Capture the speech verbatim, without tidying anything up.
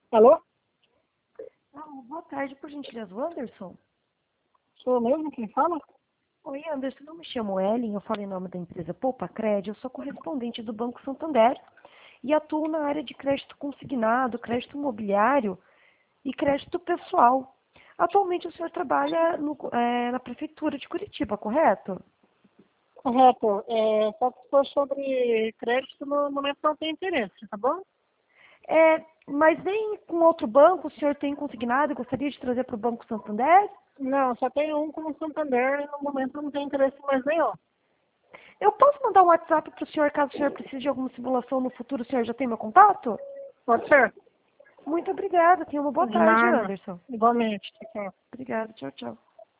Alô? Ah, boa tarde, por gentileza, o Anderson. Sou eu mesmo quem fala? Oi, Anderson, eu me chamo Ellen, eu falo em nome da empresa Poupa Cred, eu sou correspondente do Banco Santander e atuo na área de crédito consignado, crédito imobiliário e crédito pessoal. Atualmente o senhor trabalha no, é, na Prefeitura de Curitiba, correto? Correto. É, só que se for sobre crédito, no momento não tem interesse, tá bom? É, mas nem com outro banco o senhor tem consignado e gostaria de trazer para o Banco Santander? Não, só tem um com o Santander e no momento não tem interesse mais nenhum. Eu posso mandar um WhatsApp para o senhor caso o senhor precise de alguma simulação no futuro, o senhor já tem meu contato? Pode ser? Muito obrigada. Tenha uma boa De tarde, nada. Anderson. Igualmente. Tchau, tchau. Obrigada. Tchau, tchau.